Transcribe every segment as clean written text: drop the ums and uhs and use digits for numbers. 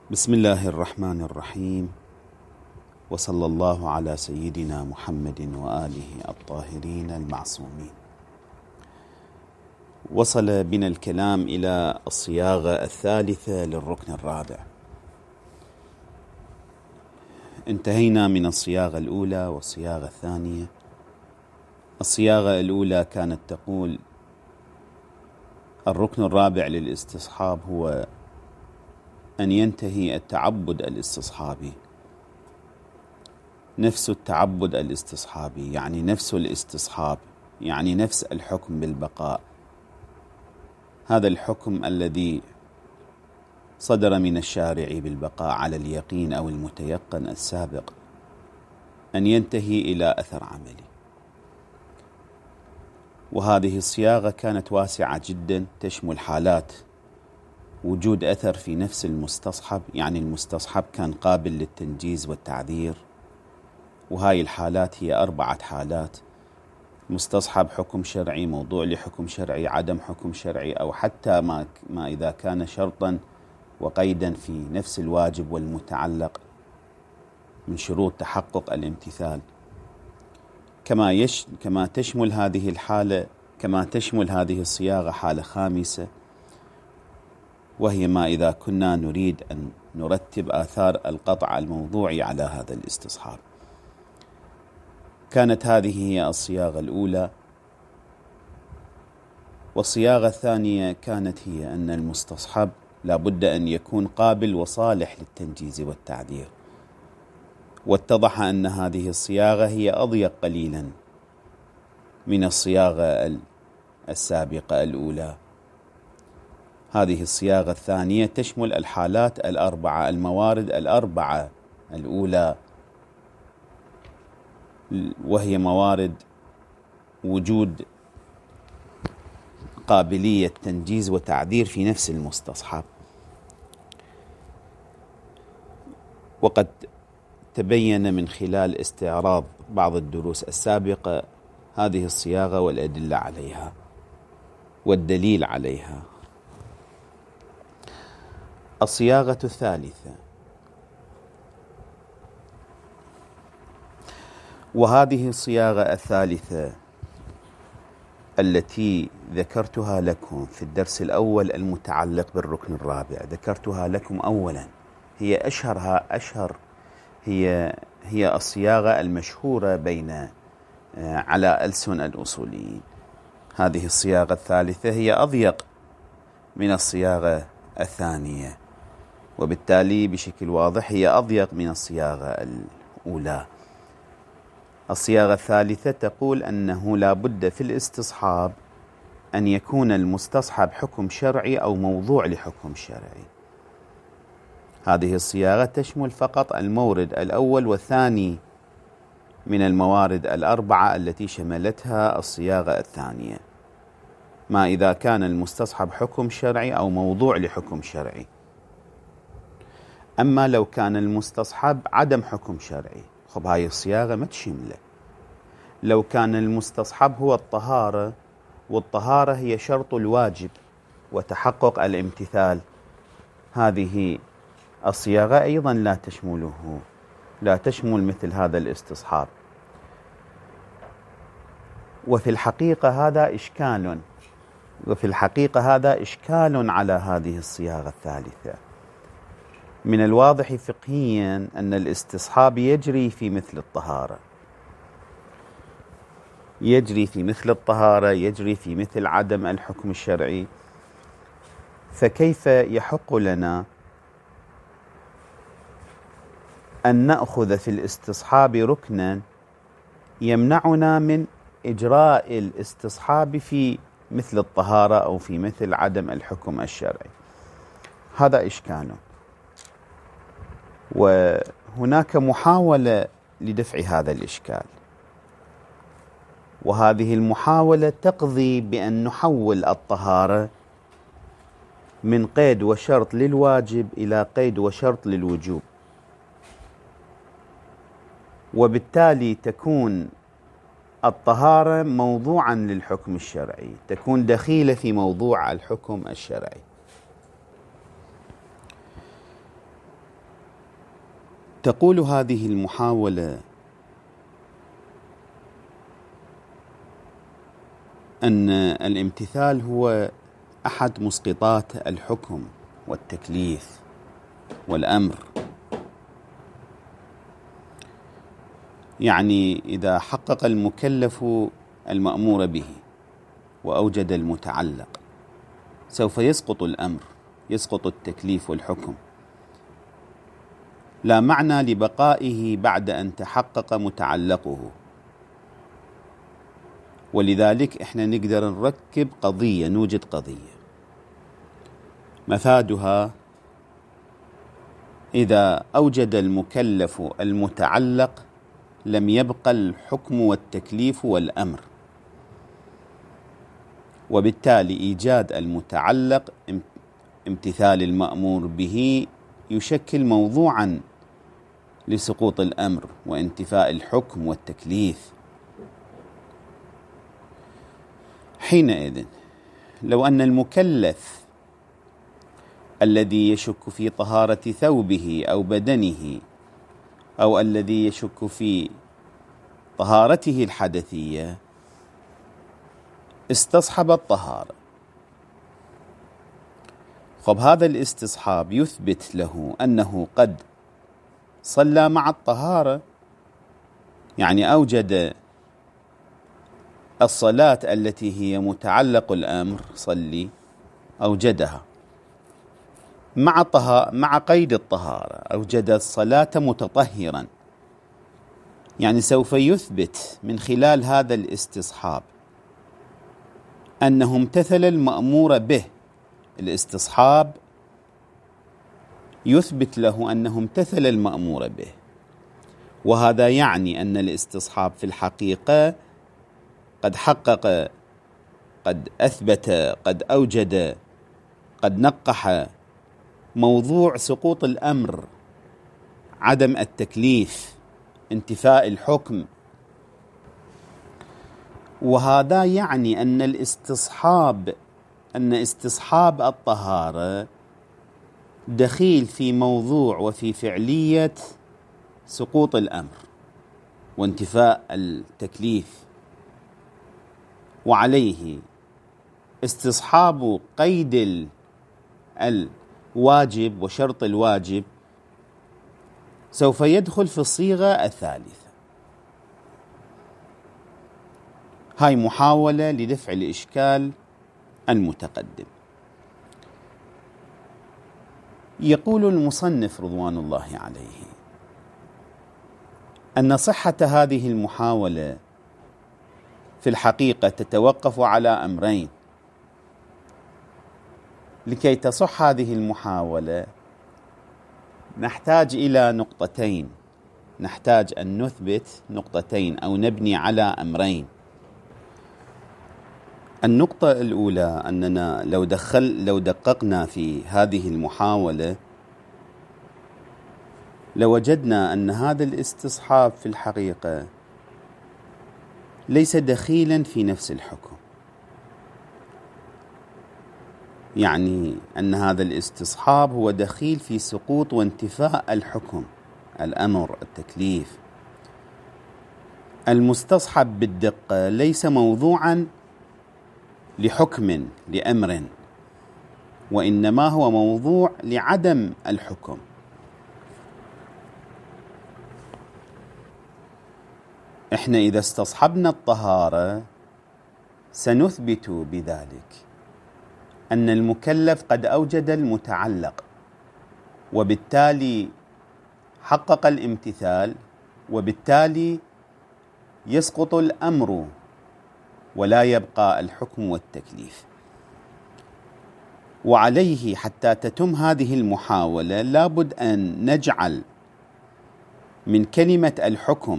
بسم الله الرحمن الرحيم، وصلى الله على سيدنا محمد وآله الطاهرين المعصومين. وصل بنا الكلام إلى الصياغة الثالثة للركن الرابع. انتهينا من الصياغة الأولى والصياغة الثانية. الصياغة الأولى كانت تقول: الركن الرابع للاستصحاب هو أن ينتهي التعبد الاستصحابي. نفس التعبد الاستصحابي يعني نفس الاستصحاب، يعني نفس الحكم بالبقاء. هذا الحكم الذي صدر من الشارع بالبقاء على اليقين أو المتيقن السابق أن ينتهي إلى أثر عملي. وهذه الصياغة كانت واسعة جدا، تشمل حالات وجود أثر في نفس المستصحب، يعني المستصحب كان قابل للتنجيز والتعذير. وهاي الحالات هي 4 حالات: مستصحب حكم شرعي، موضوع لحكم شرعي، عدم حكم شرعي، أو حتى ما إذا كان شرطا وقيدا في نفس الواجب والمتعلق من شروط تحقق الامتثال. كما تشمل هذه الحالة، كما تشمل هذه الصياغة حالة خامسة، وهي ما إذا كنا نريد أن نرتب آثار القطع الموضوعي على هذا الاستصحاب. كانت هذه هي الصياغة الأولى. والصياغة الثانية كانت هي أن المستصحب لا بد أن يكون قابل وصالح للتنجيز والتعذير. واتضح أن هذه الصياغة هي أضيق قليلا من الصياغة السابقة الأولى. هذه الصياغة الثانية تشمل الحالات 4، الموارد 4 الأولى، وهي موارد وجود قابلية تنجيز وتعذير في نفس المستصحب. وقد تبين من خلال استعراض بعض الدروس السابقة هذه الصياغة والأدلة عليها والدليل عليها. الصياغة الثالثة، وهذه الصياغة الثالثة التي ذكرتها لكم في الدرس الأول المتعلق بالركن الرابع، ذكرتها لكم أولا، هي أشهر هي الصياغة المشهورة على ألسن الأصوليين. هذه الصياغة الثالثة هي أضيق من الصياغة الثانية، وبالتالي بشكل واضح هي أضيق من الصياغة الأولى. الصياغة الثالثة تقول أنه لا بد في الاستصحاب أن يكون المستصحب حكم شرعي أو موضوع لحكم شرعي. هذه الصياغة تشمل فقط المورد الأول والثاني من الموارد 4 التي شملتها الصياغة الثانية، ما إذا كان المستصحب حكم شرعي أو موضوع لحكم شرعي. أما لو كان المستصحب عدم حكم شرعي، خب هاي الصياغة ما تشمله. لو كان المستصحب هو الطهارة، والطهارة هي شرط الواجب وتحقق الامتثال، هذه الصياغة أيضا لا تشمله، لا تشمل مثل هذا الاستصحاب. وفي الحقيقة هذا إشكال على هذه الصياغة الثالثة. من الواضح فقهيا أن الاستصحاب يجري في مثل الطهارة، يجري في مثل عدم الحكم الشرعي. فكيف يحق لنا أن نأخذ في الاستصحاب ركنا يمنعنا من إجراء الاستصحاب في مثل الطهارة أو في مثل عدم الحكم الشرعي؟ هذا إشكال. وهناك محاولة لدفع هذا الإشكال، وهذه المحاولة تقضي بأن نحول الطهارة من قيد وشرط للواجب إلى قيد وشرط للوجوب، وبالتالي تكون الطهارة موضوعا للحكم الشرعي، تكون دخيلة في موضوع الحكم الشرعي. تقول هذه المحاولة أن الامتثال هو أحد مسقطات الحكم والتكليف والأمر. يعني إذا حقق المكلف المأمور به وأوجد المتعلق سوف يسقط الأمر، يسقط التكليف والحكم، لا معنى لبقائه بعد أن تحقق متعلقه. ولذلك إحنا نقدر نركب قضية، نوجد قضية مفادها إذا أوجد المكلف المتعلق لم يبق الحكم والتكليف والأمر، وبالتالي إيجاد المتعلق امتثال المأمور به يشكل موضوعا لسقوط الأمر وانتفاء الحكم والتكليف. حينئذ لو أن المكلف الذي يشك في طهارة ثوبه أو بدنه أو الذي يشك في طهارته الحدثية استصحب الطهارة، طب هذا الاستصحاب يثبت له أنه قد صلى مع الطهارة، يعني أوجد الصلاة التي هي متعلق الأمر صلي أوجدها مع قيد الطهارة، أوجد الصلاة متطهرا، يعني سوف يثبت من خلال هذا الاستصحاب أنه امتثل المأمور به. الاستصحاب يثبت له أنه امتثل المأمور به، وهذا يعني أن الاستصحاب في الحقيقة قد حقق، قد أثبت، قد أوجد، قد نقح موضوع سقوط الأمر، عدم التكليف، انتفاء الحكم. وهذا يعني أن استصحاب الطهارة دخيل في موضوع وفي فعلية سقوط الأمر وانتفاء التكليف، وعليه استصحاب قيد الواجب وشرط الواجب سوف يدخل في الصيغة الثالثة. هاي محاولة لدفع الإشكال المتقدم. يقول المصنف رضوان الله عليه أن صحة هذه المحاولة في الحقيقة تتوقف على أمرين. لكي تصح هذه المحاولة نحتاج إلى نقطتين، نحتاج أن نثبت نقطتين أو نبني على أمرين. النقطة الأولى أننا لو دققنا في هذه المحاولة لوجدنا أن هذا الاستصحاب في الحقيقة ليس دخيلا في نفس الحكم، يعني أن هذا الاستصحاب هو دخيل في سقوط وانتفاء الحكم، الأمر، التكليف. المستصحب بالدقة ليس موضوعا لحكم لأمر، وإنما هو موضوع لعدم الحكم. إحنا إذا استصحبنا الطهارة سنثبت بذلك أن المكلف قد أوجد المتعلق، وبالتالي حقق الامتثال، وبالتالي يسقط الأمر ولا يبقى الحكم والتكليف. وعليه حتى تتم هذه المحاولة لابد أن نجعل من كلمة الحكم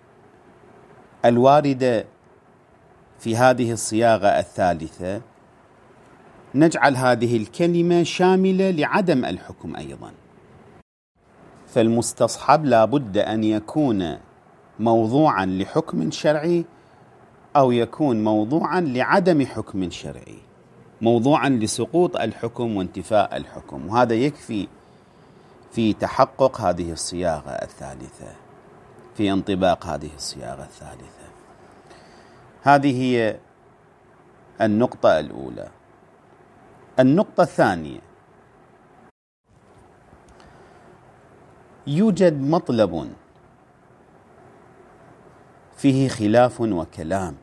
الواردة في هذه الصياغة الثالثة، نجعل هذه الكلمة شاملة لعدم الحكم أيضا. فالمستصحب لابد أن يكون موضوعا لحكم شرعي أو يكون موضوعا لعدم حكم شرعي، موضوعا لسقوط الحكم وانتفاء الحكم. وهذا يكفي في تحقق هذه الصياغة الثالثة، في انطباق هذه الصياغة الثالثة. هذه هي النقطة الأولى. النقطة الثانية: يوجد مطلب فيه خلاف وكلام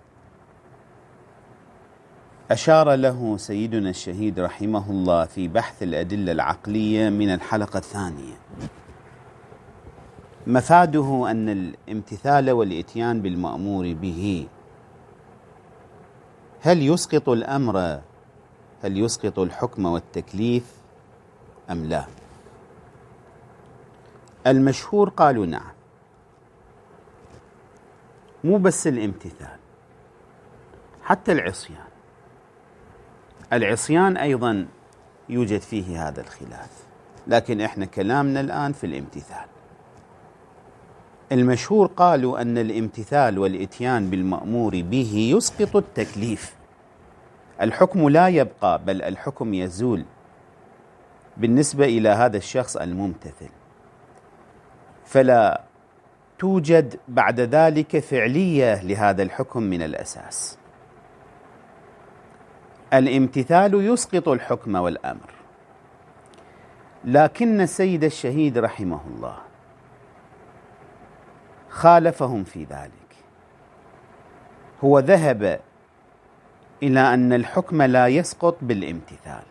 أشار له سيدنا الشهيد رحمه الله في بحث الأدلة العقلية من الحلقة الثانية. مفاده أن الامتثال والإتيان بالمأمور به هل يسقط الأمر، هل يسقط الحكم والتكليف أم لا؟ المشهور قالوا نعم. مو بس الامتثال، حتى العصيان. العصيان أيضا يوجد فيه هذا الخلاف، لكن إحنا كلامنا الآن في الامتثال. المشهور قالوا أن الامتثال والإتيان بالمأمور به يسقط التكليف. الحكم لا يبقى، بل الحكم يزول بالنسبة إلى هذا الشخص الممتثل، فلا توجد بعد ذلك فعلية لهذا الحكم من الأساس. الامتثال يسقط الحكم والأمر، لكن السيد الشهيد رحمه الله خالفهم في ذلك. هو ذهب إلى أن الحكم لا يسقط بالامتثال،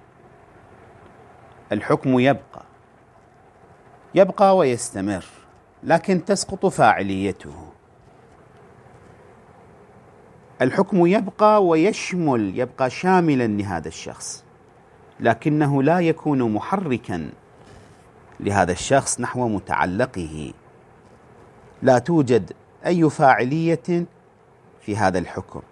الحكم يبقى ويستمر، لكن تسقط فاعليته. الحكم يبقى ويشمل، يبقى شاملا لهذا الشخص، لكنه لا يكون محركا لهذا الشخص نحو متعلقه. لا توجد أي فاعلية في هذا الحكم.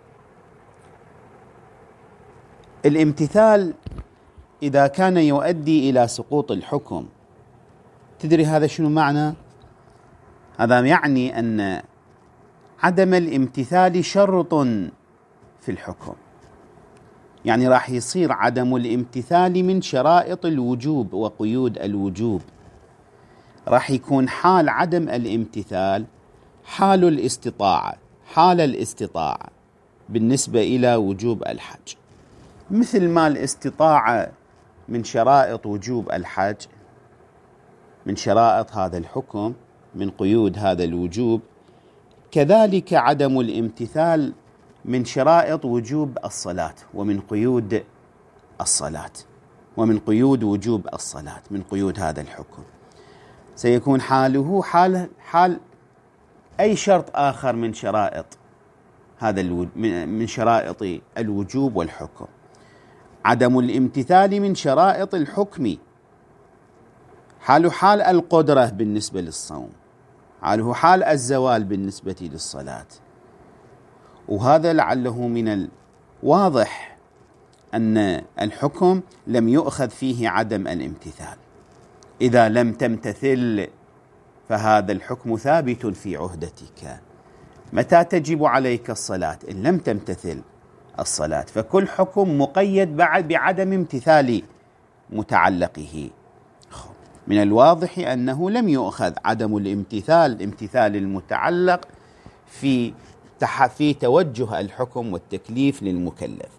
الامتثال إذا كان يؤدي إلى سقوط الحكم، تدري هذا شنو معنى؟ هذا يعني أن عدم الامتثال شرط في الحكم، يعني راح يصير عدم الامتثال من شرائط الوجوب وقيود الوجوب. راح يكون حال عدم الامتثال حال الاستطاعة بالنسبة إلى وجوب الحج، مثل ما الاستطاعة من شرائط وجوب الحج، من شرائط هذا الحكم، من قيود هذا الوجوب، كذلك عدم الامتثال من شرائط وجوب الصلاة ومن قيود الصلاة ومن قيود وجوب الصلاة، من قيود هذا الحكم. سيكون حاله حال أي شرط آخر من شرائط هذا من شرائط الوجوب والحكم. عدم الامتثال من شرائط الحكم حاله حال القدرة بالنسبة للصوم، حاله حال الزوال بالنسبة للصلاة. وهذا لعله من الواضح أن الحكم لم يؤخذ فيه عدم الامتثال. إذا لم تمتثل فهذا الحكم ثابت في عهدتك. متى تجب عليك الصلاة؟ إن لم تمتثل الصلاة، فكل حكم مقيد بعدم امتثال متعلقه. من الواضح أنه لم يؤخذ عدم الامتثال، امتثال المتعلق في توجه الحكم والتكليف للمكلف.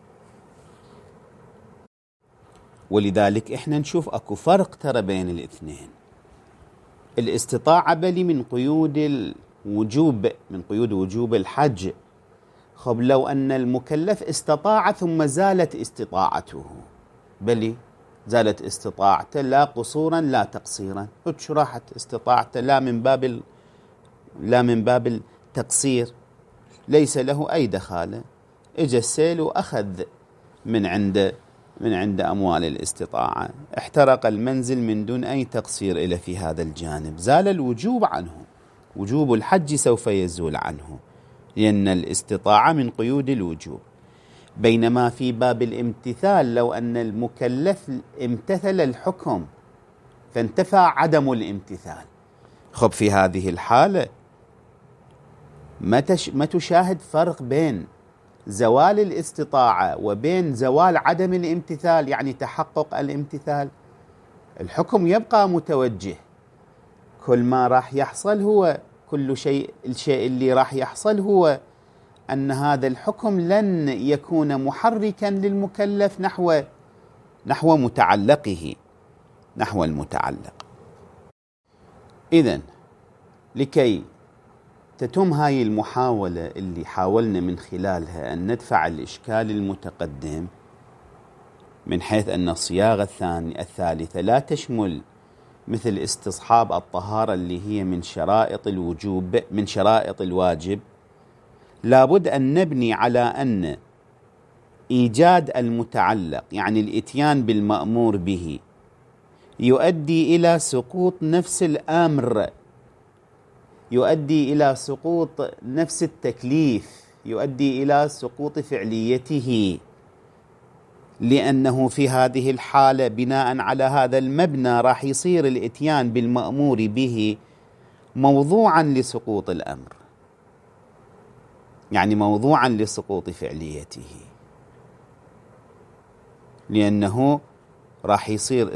ولذلك احنا نشوف اكو فرق ترى بين الاثنين. الاستطاعة بلي من قيود الوجوب، من قيود وجوب الحج. خب لو أن المكلف استطاع ثم زالت استطاعته، بلي زالت استطاعته لا قصورا لا تقصيرا، راحت استطاعته لا من باب التقصير، ليس له أي دخالة، اجى السيل وأخذ من عند أموال الاستطاعة، احترق المنزل من دون أي تقصير إلى في هذا الجانب، زال الوجوب عنه، وجوب الحج سوف يزول عنه، لأن الاستطاعة من قيود الوجوب. بينما في باب الامتثال لو أن المكلف امتثل الحكم فانتفى عدم الامتثال، خب في هذه الحالة ما تشاهد فرق بين زوال الاستطاعة وبين زوال عدم الامتثال، يعني تحقق الامتثال. الحكم يبقى متوجه. كل ما راح يحصل هو الشيء اللي راح يحصل هو أن هذا الحكم لن يكون محركا للمكلف نحو متعلقه، نحو المتعلق. إذن لكي تتم هاي المحاولة اللي حاولنا من خلالها أن ندفع الإشكال المتقدم، من حيث أن الصياغة الثالثة لا تشمل مثل استصحاب الطهارة اللي هي من شرائط الوجوب، من شرائط الواجب، لابد أن نبني على أن إيجاد المتعلق يعني الإتيان بالمأمور به يؤدي إلى سقوط نفس الأمر، يؤدي إلى سقوط نفس التكليف، يؤدي إلى سقوط فعليته، لأنه في هذه الحالة بناء على هذا المبنى راح يصير الإتيان بالمأمور به موضوعا لسقوط الأمر، يعني موضوعا لسقوط فعليته، لأنه راح يصير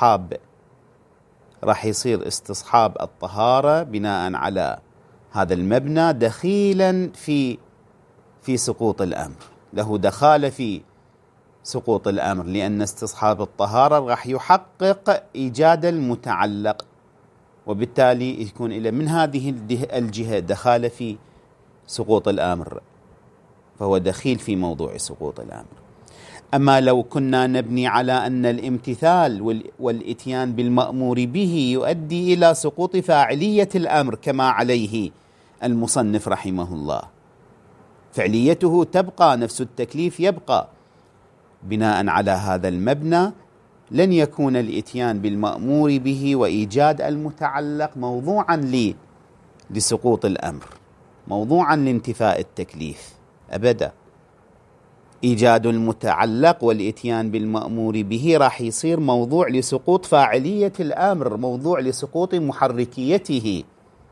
استصحاب الطهارة بناء على هذا المبنى دخيلا في سقوط الأمر، له دخالة في سقوط الأمر، لأن استصحاب الطهارة راح يحقق إيجاد المتعلق، وبالتالي يكون إلى من هذه الجهة دخالة في سقوط الأمر، فهو دخيل في موضوع سقوط الأمر. أما لو كنا نبني على أن الامتثال والإتيان بالمأمور به يؤدي إلى سقوط فاعلية الأمر كما عليه المصنف رحمه الله، فعليته تبقى، نفس التكليف يبقى، بناء على هذا المبنى لن يكون الإتيان بالمأمور به وإيجاد المتعلق موضوعا لسقوط الأمر، موضوعا لانتفاء التكليف أبدا. إيجاد المتعلق والإتيان بالمأمور به راح يصير موضوع لسقوط فاعلية الأمر، موضوع لسقوط محركيته.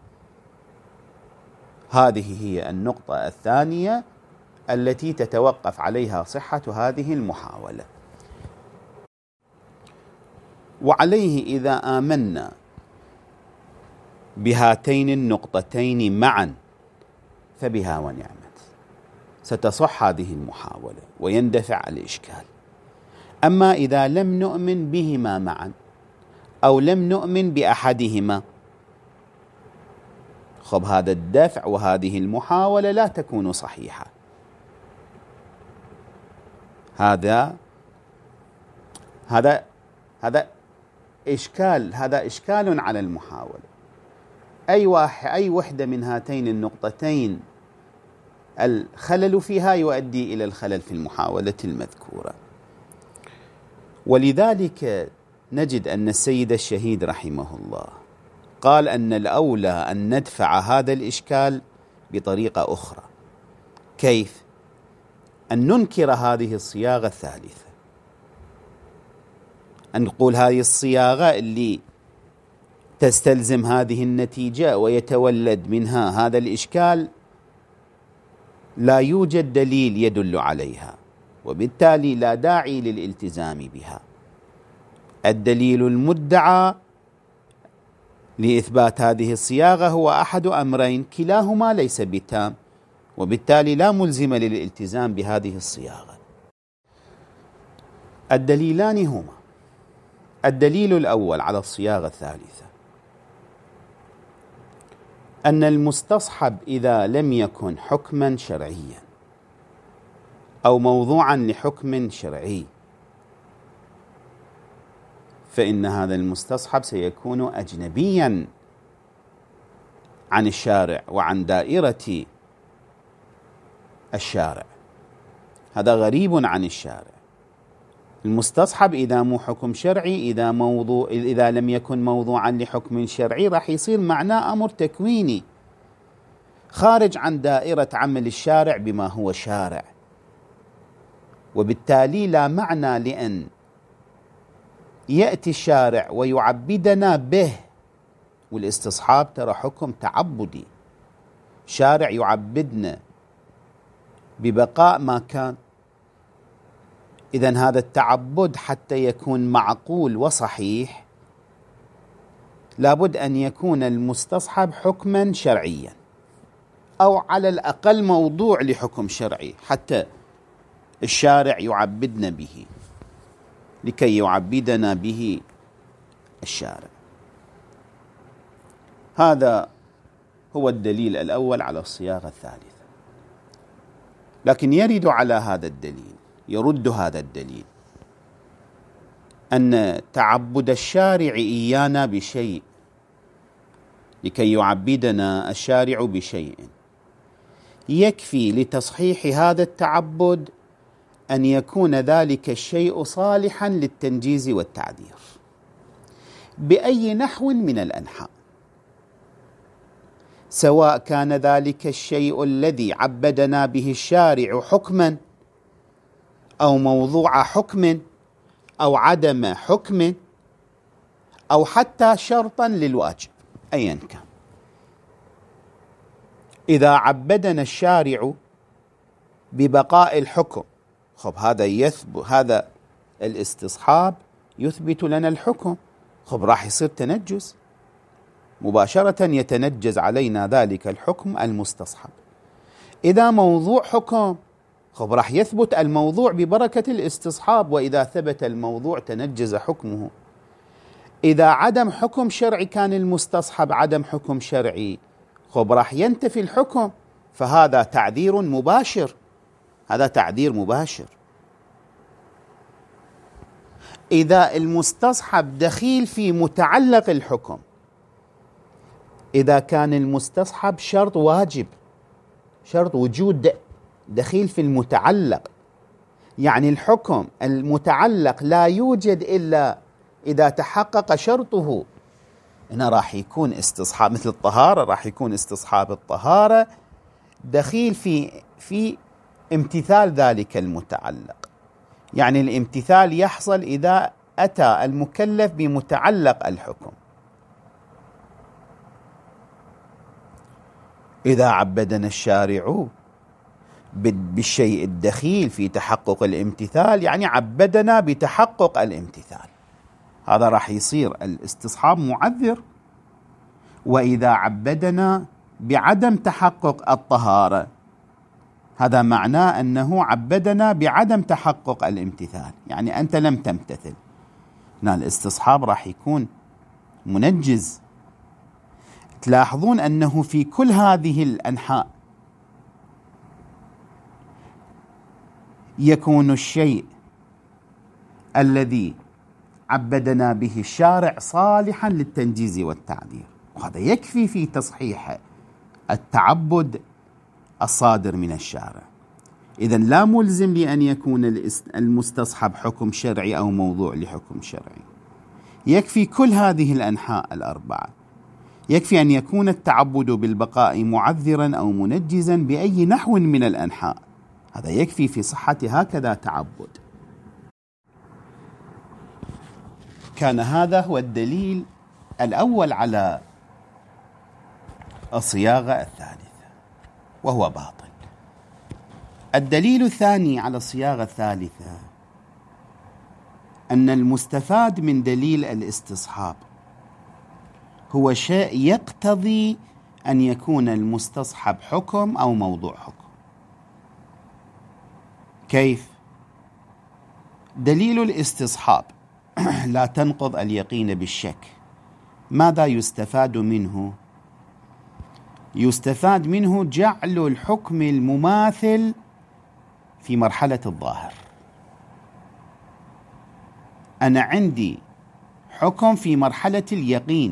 هذه هي النقطة الثانية التي تتوقف عليها صحة هذه المحاولة. وعليه إذا آمنا بهاتين النقطتين معا فبها ونعمت، ستصح هذه المحاولة ويندفع الإشكال. أما إذا لم نؤمن بهما معا أو لم نؤمن بأحدهما، خب هذا الدفع وهذه المحاولة لا تكون صحيحة. هذا إشكال على المحاولة. أي وحدة من هاتين النقطتين الخلل فيها يؤدي إلى الخلل في المحاولة المذكورة. ولذلك نجد أن السيد الشهيد رحمه الله قال أن الأولى أن ندفع هذا الإشكال بطريقة أخرى. كيف؟ أن ننكر هذه الصياغة الثالثة، أن نقول هذه الصياغة اللي تستلزم هذه النتيجة ويتولد منها هذا الإشكال لا يوجد دليل يدل عليها، وبالتالي لا داعي للالتزام بها. الدليل المدعى لإثبات هذه الصياغة هو أحد أمرين كلاهما ليس بتام، وبالتالي لا ملزم للالتزام بهذه الصياغة. الدليلان هما: الدليل الأول على الصياغة الثالثة أن المستصحب إذا لم يكن حكما شرعيا أو موضوعا لحكم شرعي فإن هذا المستصحب سيكون أجنبيا عن الشارع وعن دائرة الشارع، هذا غريب عن الشارع. المستصحب إذا مو حكم شرعي، إذا لم يكن موضوعا لحكم شرعي، راح يصير معناه أمر تكويني خارج عن دائرة عمل الشارع بما هو شارع، وبالتالي لا معنى لأن يأتي الشارع ويعبدنا به. والاستصحاب ترى حكم تعبدي، شارع يعبدنا ببقاء ما كان. إذن هذا التعبد حتى يكون معقول وصحيح لابد أن يكون المستصحب حكما شرعيا، أو على الأقل موضوع لحكم شرعي، حتى الشارع يعبدنا به، لكي يعبدنا به الشارع. هذا هو الدليل الأول على الصياغة الثالثة. لكن يرد على هذا الدليل، يرد هذا الدليل أن تعبد الشارع إيانا بشيء، لكي يعبدنا الشارع بشيء، يكفي لتصحيح هذا التعبد أن يكون ذلك الشيء صالحا للتنجيز والتعذير بأي نحو من الأنحاء، سواء كان ذلك الشيء الذي عبدنا به الشارع حكما أو موضوع حكم أو عدم حكم أو حتى شرطا للواجب، أيا كان. إذا عبدنا الشارع ببقاء الحكم، هذا يثبت، هذا الاستصحاب يثبت لنا الحكم، راح يصير تنجس مباشرة، يتنجز علينا ذلك الحكم المستصحب. إذا موضوع حكم، راح يثبت الموضوع ببركة الاستصحاب، وإذا ثبت الموضوع تنجز حكمه. إذا عدم حكم شرعي كان المستصحب عدم حكم شرعي، راح ينتفي الحكم، فهذا تعذير مباشر، هذا تعذير مباشر. إذا المستصحب دخيل في متعلق الحكم، إذا كان المستصحب شرط واجب، شرط وجود دخيل في المتعلق، يعني الحكم المتعلق لا يوجد إلا إذا تحقق شرطه، هنا راح يكون استصحاب، مثل الطهارة راح يكون استصحاب الطهارة دخيل في امتثال ذلك المتعلق، يعني الامتثال يحصل إذا أتى المكلف بمتعلق الحكم. إذا عبدنا الشارع بالشيء الدخيل في تحقق الامتثال، يعني عبدنا بتحقق الامتثال، هذا راح يصير الاستصحاب معذر. وإذا عبدنا بعدم تحقق الطهارة، هذا معناه أنه عبدنا بعدم تحقق الامتثال، يعني أنت لم تمتثل، هنا الاستصحاب راح يكون منجز. تلاحظون أنه في كل هذه الأنحاء يكون الشيء الذي عبدنا به الشارع صالحا للتنجيز والتعذير، وهذا يكفي في تصحيح التعبد الصادر من الشارع. إذن لا ملزم لأن يكون المستصحب حكم شرعي أو موضوع لحكم شرعي، يكفي كل هذه الأنحاء الأربعة، يكفي أن يكون التعبد بالبقاء معذرا أو منجزا بأي نحو من الأنحاء، هذا يكفي في صحة هكذا تعبد. كان هذا هو الدليل الأول على الصياغة الثالثة، وهو باطل. الدليل الثاني على الصياغة الثالثة أن المستفاد من دليل الاستصحاب هو شيء يقتضي أن يكون المستصحب حكم أو موضوع حكم. كيف؟ دليل الاستصحاب لا تنقض اليقين بالشك، ماذا يستفاد منه؟ يستفاد منه جعل الحكم المماثل في مرحلة الظاهر. أنا عندي حكم في مرحلة اليقين،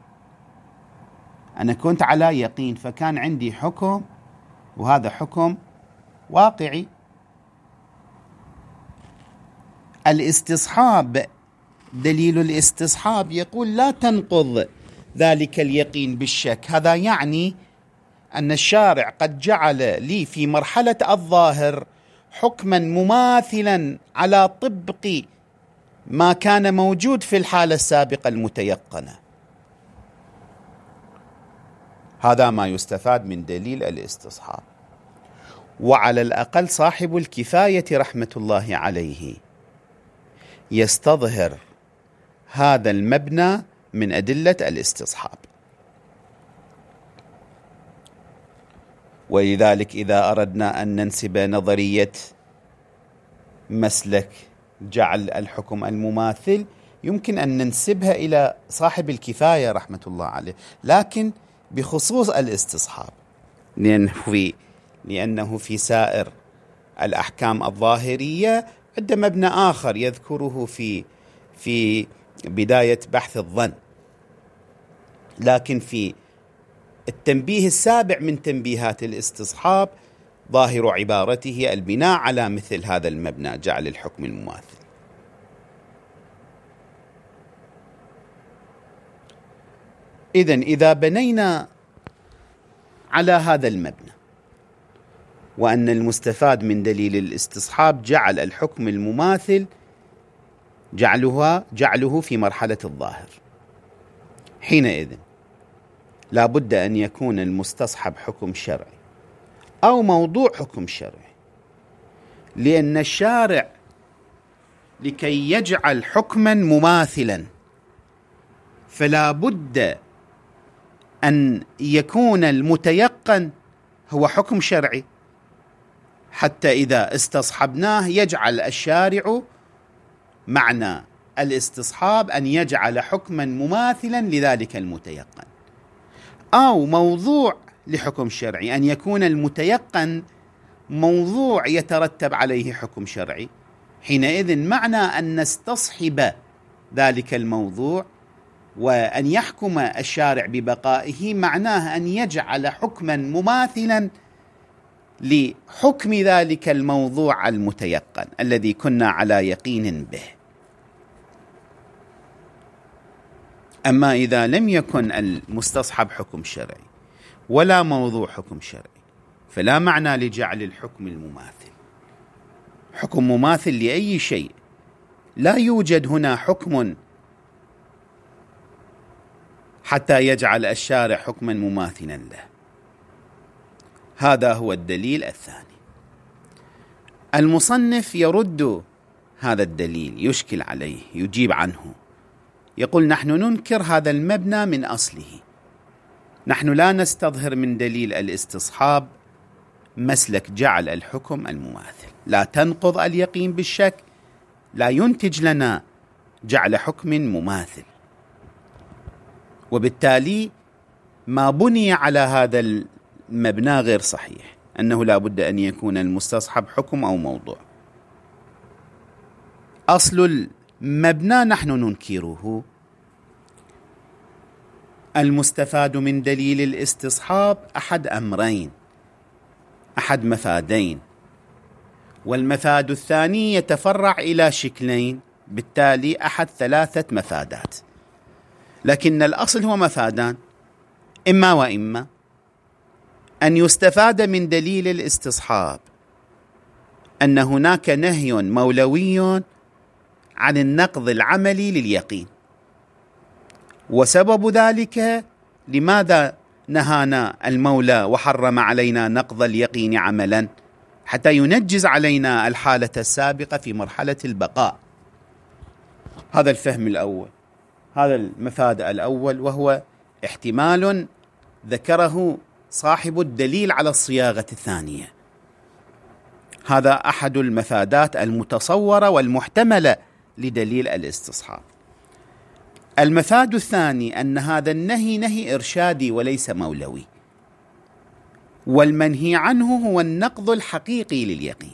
أنا كنت على يقين فكان عندي حكم، وهذا حكم واقعي. الاستصحاب، دليل الاستصحاب يقول لا تنقض ذلك اليقين بالشك، هذا يعني أن الشارع قد جعل لي في مرحلة الظاهر حكما مماثلا على طبق ما كان موجود في الحالة السابقة المتيقنة. هذا ما يستفاد من دليل الاستصحاب. وعلى الأقل صاحب الكفاية رحمة الله عليه يستظهر هذا المبنى من أدلة الاستصحاب. ولذلك إذا أردنا أن ننسب نظرية مسلك جعل الحكم المماثل يمكن أن ننسبها إلى صاحب الكفاية رحمة الله عليه، لكن بخصوص الاستصحاب، لأنه في سائر الأحكام الظاهرية عند مبنى آخر يذكره في بداية بحث الظن، لكن في التنبيه السابع من تنبيهات الاستصحاب ظاهر عبارته البناء على مثل هذا المبنى جعل الحكم المماثل. إذن إذا بنينا على هذا المبنى وأن المستفاد من دليل الاستصحاب جعل الحكم المماثل جعله في مرحلة الظاهر، حينئذ لا بد أن يكون المستصحب حكم شرعي أو موضوع حكم شرعي، لأن الشارع لكي يجعل حكما مماثلا فلا بد أن يكون المتيقن هو حكم شرعي، حتى إذا استصحبناه يجعل الشارع معنى الاستصحاب أن يجعل حكما مماثلا لذلك المتيقن، أو موضوع لحكم شرعي أن يكون المتيقن موضوع يترتب عليه حكم شرعي. حينئذ معنى أن نستصحب ذلك الموضوع وأن يحكم الشارع ببقائه معناه أن يجعل حكما مماثلا لحكم ذلك الموضوع المتيقن الذي كنا على يقين به. أما إذا لم يكن المستصحب حكم شرعي ولا موضوع حكم شرعي فلا معنى لجعل الحكم المماثل. حكم مماثل لأي شيء، لا يوجد هنا حكم حتى يجعل الشارع حكما مماثلا له. هذا هو الدليل الثاني. المصنف يرد هذا الدليل، يشكل عليه، يجيب عنه، يقول نحن ننكر هذا المبنى من أصله، نحن لا نستظهر من دليل الاستصحاب مسلك جعل الحكم المماثل، لا تنقض اليقين بالشك، لا ينتج لنا جعل حكم مماثل، وبالتالي ما بني على هذا المبنى غير صحيح، أنه لا بد أن يكون المستصحب حكم أو موضوع. أصل المبنى نحن ننكره. المستفاد من دليل الاستصحاب أحد أمرين، أحد مفادين، والمفاد الثاني يتفرع إلى شكلين، بالتالي أحد ثلاثة مفادات، لكن الأصل هو مفادان، إما وإما أن يستفاد من دليل الاستصحاب أن هناك نهي مولوي عن النقض العملي لليقين، وسبب ذلك لماذا نهانا المولى وحرم علينا نقض اليقين عملا؟ حتى ينجز علينا الحالة السابقة في مرحلة البقاء. هذا الفهم الأول، هذا المفاد الأول، وهو احتمال ذكره صاحب الدليل على الصياغة الثانية. هذا أحد المفادات المتصورة والمحتملة لدليل الاستصحاب. المفاد الثاني أن هذا النهي نهي إرشادي وليس مولوي، والمنهي عنه هو النقض الحقيقي لليقين،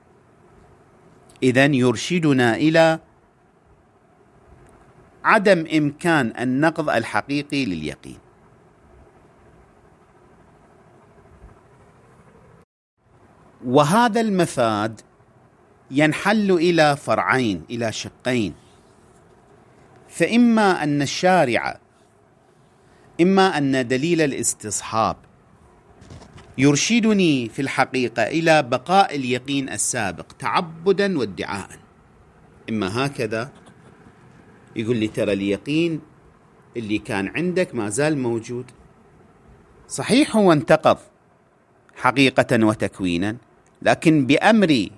إذن يرشدنا إلى عدم إمكان النقض الحقيقي لليقين. وهذا المفاد ينحل إلى فرعين، إلى شقين، فإما أن الشارع، إما أن دليل الاستصحاب يرشدني في الحقيقة إلى بقاء اليقين السابق تعبدا وادعاء، إما هكذا يقول لي ترى اليقين اللي كان عندك ما زال موجود، صحيح هو انتقض حقيقة وتكوينا، لكن بأمري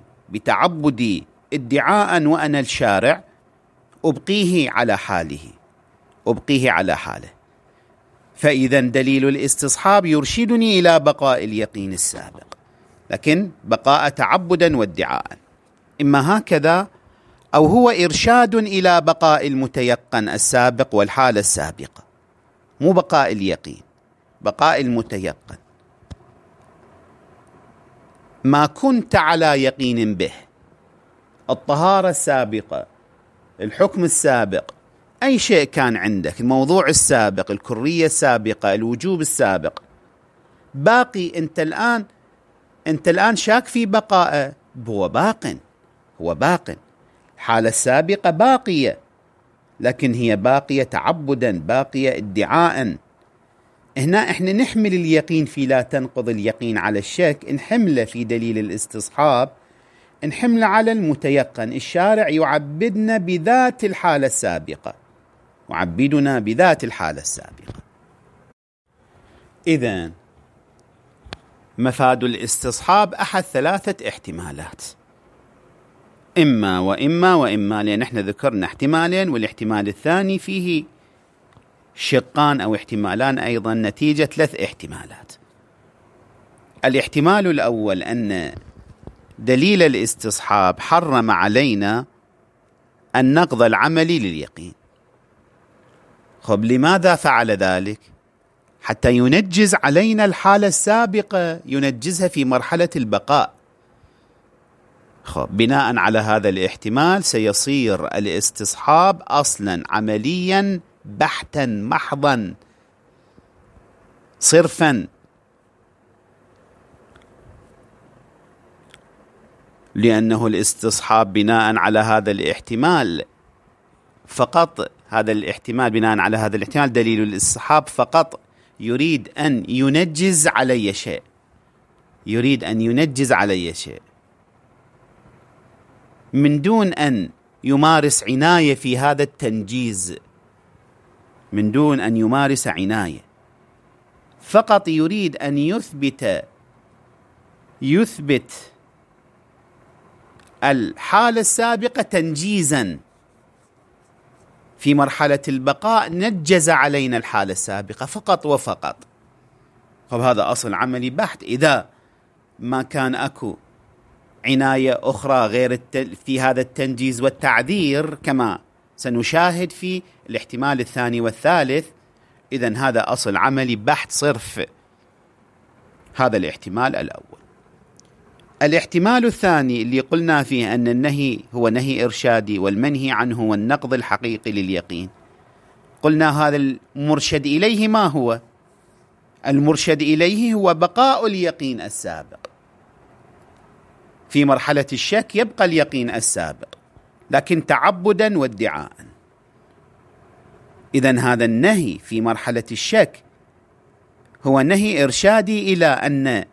بتعبدي ادعاء وأنا الشارع أبقيه على حاله، أبقيه على حاله. فإذا دليل الاستصحاب يرشدني إلى بقاء اليقين السابق، لكن بقاء تعبدا وادعاء. إما هكذا أو هو إرشاد إلى بقاء المتيقن السابق والحالة السابقة، مو بقاء اليقين، بقاء المتيقن. ما كنت على يقين به، الطهارة السابقة، الحكم السابق، أي شيء كان عندك، الموضوع السابق، الكرية السابقة، الوجوب السابق، باقي. أنت الآن شاك في بقائه، هو باق. الحالة السابقة باقية، لكن هي باقية تعبدا، باقية ادعاء. هنا احنا نحمل اليقين في لا تنقض اليقين على الشك، نحمله في دليل الاستصحاب، نحمله على المتيقن. الشارع يعبدنا بذات الحالة السابقة، يعبدنا بذات الحالة السابقة. إذن مفاد الاستصحاب أحد ثلاثة احتمالات، إما وإما وإما، لأن احنا ذكرنا احتمالين، والاحتمال الثاني فيه شقان أو احتمالان أيضا نتيجة 3 احتمالات. الاحتمال الأول أن دليل الاستصحاب حرم علينا النقض العملي لليقين. لماذا فعل ذلك؟ حتى ينجز علينا الحالة السابقة، ينجزها في مرحلة البقاء. بناء على هذا الاحتمال سيصير الاستصحاب أصلا عمليا بحتا محضا صرفا، لأنه الاستصحاب بناء على هذا الاحتمال فقط، هذا الاحتمال بناء على هذا الاحتمال دليل الاستصحاب فقط يريد أن ينجز علي شيء، يريد أن ينجز علي شيء من دون أن يمارس عناية في هذا التنجيز، من دون أن يمارس عناية، فقط يريد أن يثبت الحالة السابقة تنجيزا في مرحلة البقاء، نجز علينا الحالة السابقة فقط وفقط. هذا أصل عملي بحت. إذا ما كان أكو عناية أخرى غير في هذا التنجيز والتعذير كما سنشاهد في الاحتمال الثاني والثالث، إذن هذا أصل عملي بحت صرف. هذا الاحتمال الأول. الاحتمال الثاني اللي قلنا فيه أن النهي هو نهي إرشادي والمنهي عنه هو النقض الحقيقي لليقين، قلنا هذا المرشد إليه ما هو؟ المرشد إليه هو بقاء اليقين السابق. في مرحلة الشك يبقى اليقين السابق لكن تعبدا وادعاء. إذن هذا النهي في مرحلة الشك هو نهي إرشادي إلى أن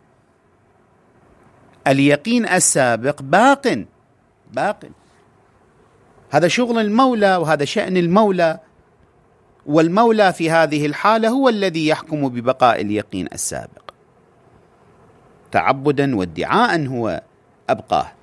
اليقين السابق باق. هذا شغل المولى وهذا شأن المولى، والمولى في هذه الحالة هو الذي يحكم ببقاء اليقين السابق. تعبدا وادعاء هو أبقاه.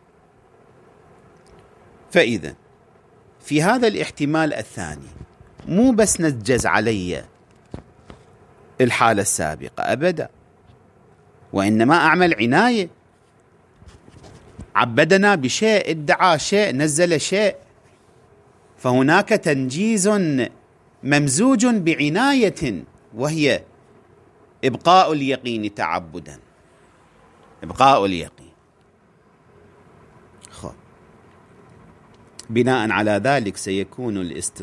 فإذا في هذا الاحتمال الثاني مو بس نجز علي الحالة السابقة أبدا، وإنما أعمل عناية، عبدنا بشيء، ادعى شيء، نزل شيء، فهناك تنجيز ممزوج بعناية وهي إبقاء اليقين تعبدا، إبقاء اليقين. بناء على ذلك سيكون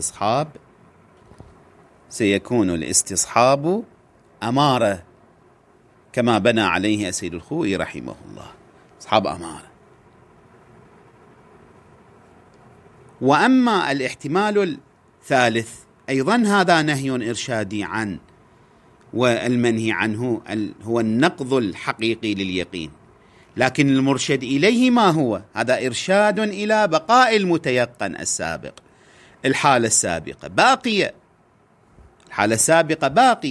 الاستصحاب أمارة كما بنى عليه السيد الخوئي رحمه الله، أصحاب أمارة. وأما الاحتمال الثالث أيضا هذا نهي إرشادي عن، والمنهي عنه هو النقض الحقيقي لليقين، لكن المرشد إليه ما هو؟ هذا إرشاد إلى بقاء المتيقن السابق. الحالة السابقة باقية، الحالة السابقة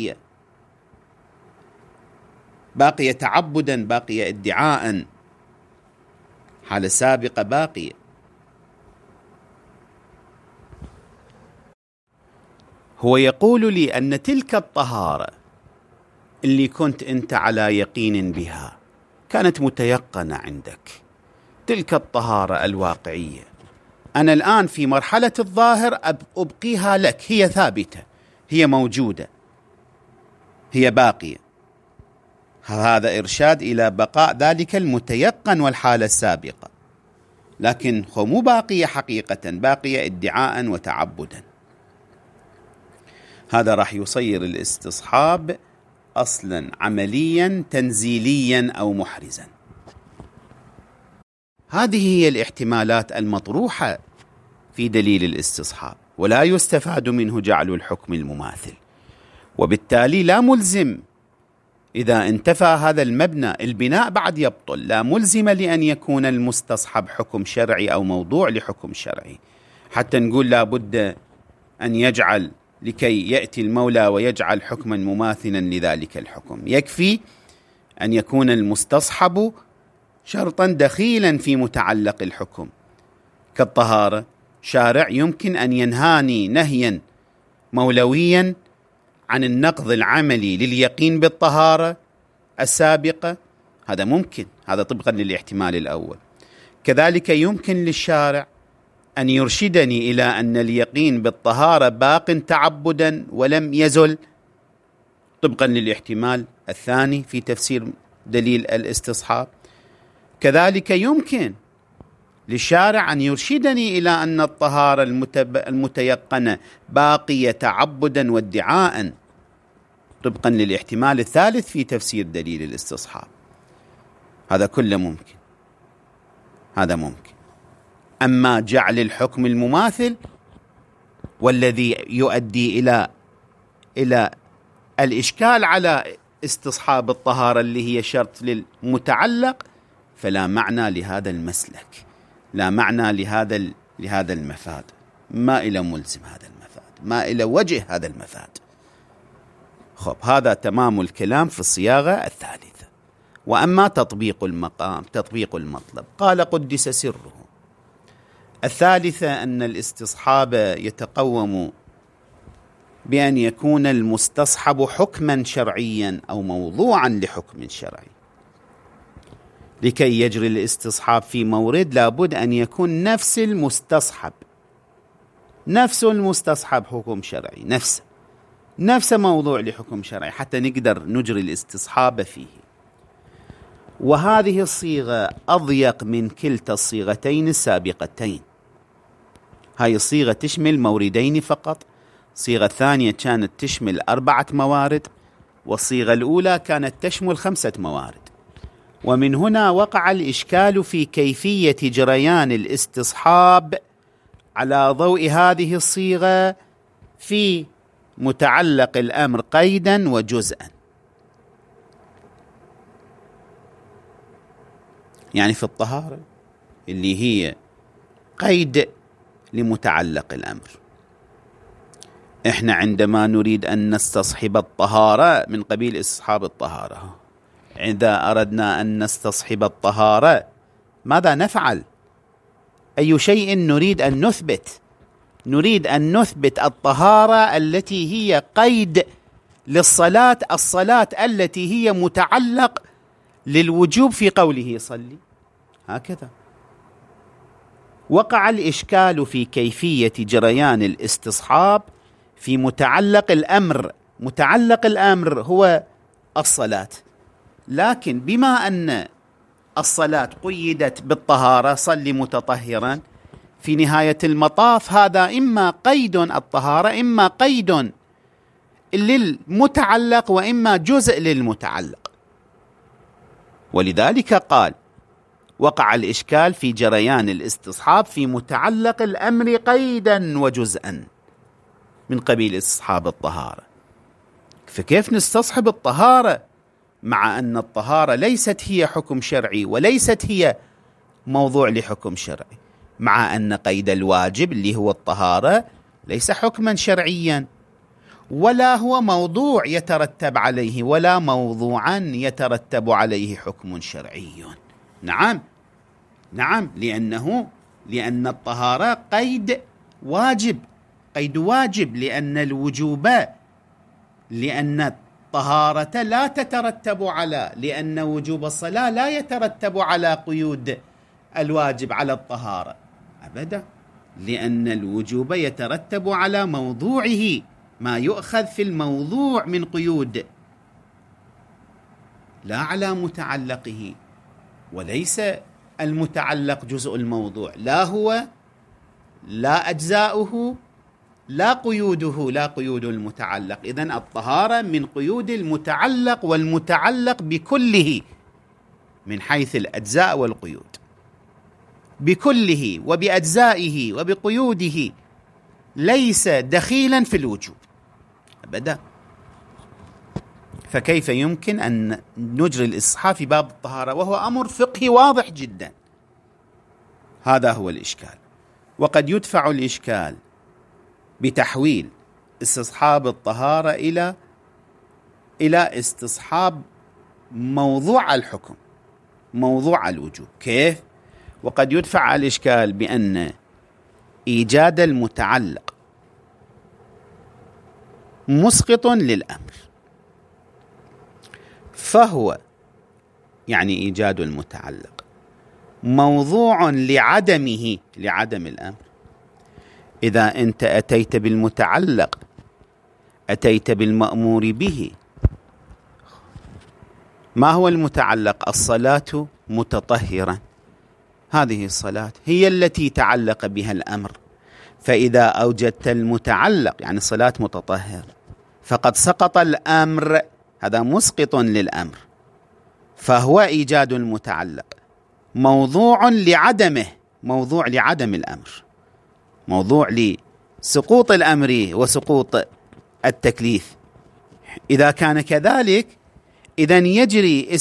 باقية تعبدا، باقية ادعاء، الحالة السابقة باقية. هو يقول لي أن تلك الطهارة اللي كنت أنت على يقين بها كانت متيقنة عندك، تلك الطهارة الواقعية أنا الآن في مرحلة الظاهر أبقيها لك، هي ثابتة، هي موجودة، هي باقية. هذا إرشاد إلى بقاء ذلك المتيقن والحالة السابقة، لكن هو مو باقية حقيقة، باقية ادعاء وتعبدا. هذا راح يصير الاستصحاب أصلا عمليا تنزيليا أو محرزا. هذه هي الاحتمالات المطروحة في دليل الاستصحاب، ولا يستفاد منه جعل الحكم المماثل، وبالتالي لا ملزم إذا انتفى هذا المبنى البناء بعد يبطل، لا ملزم لأن يكون المستصحب حكم شرعي أو موضوع لحكم شرعي حتى نقول لا بد أن يجعل لكي يأتي المولى ويجعل حكما مماثلا لذلك الحكم. يكفي أن يكون المستصحب شرطا دخيلا في متعلق الحكم كالطهارة. شارع يمكن أن ينهاني نهيا مولويا عن النقض العملي لليقين بالطهارة السابقة، هذا ممكن، هذا طبقا للاحتمال الأول. كذلك يمكن للشارع أن يرشدني إلى أن اليقين بالطهارة باق تعبدا ولم يزل، طبقا للاحتمال الثاني في تفسير دليل الاستصحاب. كذلك يمكن للشارع أن يرشدني إلى أن الطهارة المتيقنة باقية تعبدا وادعاء، طبقا للاحتمال الثالث في تفسير دليل الاستصحاب. هذا كله ممكن، هذا ممكن. أما جعل الحكم المماثل والذي يؤدي إلى الإشكال على استصحاب الطهارة اللي هي شرط للمتعلق، فلا معنى لهذا المسلك، لا معنى لهذا المفاد، ما إلى ملزم هذا المفاد، ما إلى وجه هذا المفاد. خب، هذا تمام الكلام في الصياغة الثالثة. وأما تطبيق المقام، تطبيق المطلب، قال قدس سره. الثالثة أن الاستصحاب يتقوم بأن يكون المستصحب حكما شرعيا أو موضوعا لحكم شرعي. لكي يجري الاستصحاب في مورد لابد أن يكون نفس المستصحب حكم شرعي، نفس موضوع لحكم شرعي حتى نقدر نجري الاستصحاب فيه. وهذه الصيغة أضيق من كلتا الصيغتين السابقتين. هاي الصيغة تشمل موردين فقط، الصيغة الثانية كانت تشمل 4 موارد، والصيغة الأولى كانت تشمل 5 موارد. ومن هنا وقع الإشكال في كيفية جريان الاستصحاب على ضوء هذه الصيغة في متعلق الأمر قيدا وجزءا. يعني في الطهارة اللي هي قيد لمتعلق الأمر، إحنا عندما نريد أن نستصحب الطهارة من قبيل استصحاب الطهارة، إذا أردنا أن نستصحب الطهارة ماذا نفعل؟ أي شيء نريد أن نثبت؟ نريد أن نثبت الطهارة التي هي قيد للصلاة، الصلاة التي هي متعلق للوجوب في قوله صلي، هكذا. وقع الإشكال في كيفية جريان الاستصحاب في متعلق الأمر. متعلق الأمر هو الصلاة، لكن بما أن الصلاة قيدت بالطهارة صل متطهرا، في نهاية المطاف هذا إما قيد الطهارة، إما قيد للمتعلق، وإما جزء للمتعلق. ولذلك قال وقع الإشكال في جريان الاستصحاب في متعلق الأمر قيدا وجزءا من قبيل استصحاب الطهارة. فكيف نستصحب الطهارة مع أن الطهارة ليست هي حكم شرعي وليست هي موضوع لحكم شرعي، مع أن قيد الواجب اللي هو الطهارة ليس حكما شرعيا، ولا هو موضوع يترتب عليه، ولا موضوعا يترتب عليه حكم شرعي. نعم، لأن الطهارة قيد واجب، قيد واجب، لأن الطهارة لا تترتب لأن وجوب الصلاة لا يترتب على قيود الواجب على الطهارة أبدا، لأن الوجوب يترتب على موضوعه، ما يؤخذ في الموضوع من قيود، لا على متعلقه. وليس المتعلق جزء الموضوع، لا هو لا أجزاؤه لا قيوده، لا قيود المتعلق. إذن الطهارة من قيود المتعلق، والمتعلق بكله من حيث الأجزاء والقيود، بكله وبأجزائه وبقيوده، ليس دخيلا في الوجوب أبدا. فكيف يمكن أن نجري الاستصحاب في باب الطهارة وهو أمر فقهي واضح جدا؟ هذا هو الإشكال. وقد يدفع الإشكال بتحويل استصحاب الطهارة إلى استصحاب موضوع الحكم، موضوع الوجوب. كيف؟ وقد يدفع الإشكال بأن إيجاد المتعلق مسقط للأمر، فهو يعني إيجاد المتعلق موضوع لعدم الأمر. إذا أنت أتيت بالمتعلق أتيت بالمأمور به. ما هو المتعلق؟ الصلاة متطهرة، هذه الصلاة هي التي تعلق بها الأمر، فإذا أوجدت المتعلق يعني الصلاة متطهر فقد سقط الأمر، هذا مسقط للأمر، فهو إيجاد المتعلق موضوع لعدمه، موضوع لعدم الأمر، موضوع لسقوط الأمر وسقوط التكليف. إذا كان كذلك إذن يجري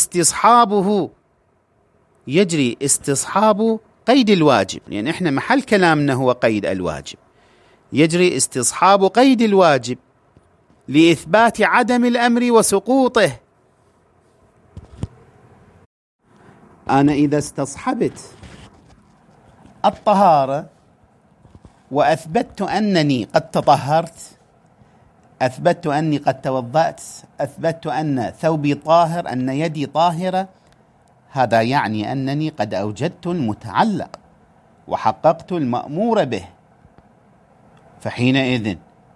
استصحاب قيد الواجب، لأن إحنا محل كلامنا هو قيد الواجب، يجري استصحاب قيد الواجب لإثبات عدم الأمر وسقوطه. أنا إذا استصحبت الطهارة وأثبتت أنني قد تطهرت، أثبتت أني قد توضأت، أثبتت أن ثوبي طاهر، أن يدي طاهرة، هذا يعني أنني قد أوجدت المتعلق وحققت المأمور به، فحينئذ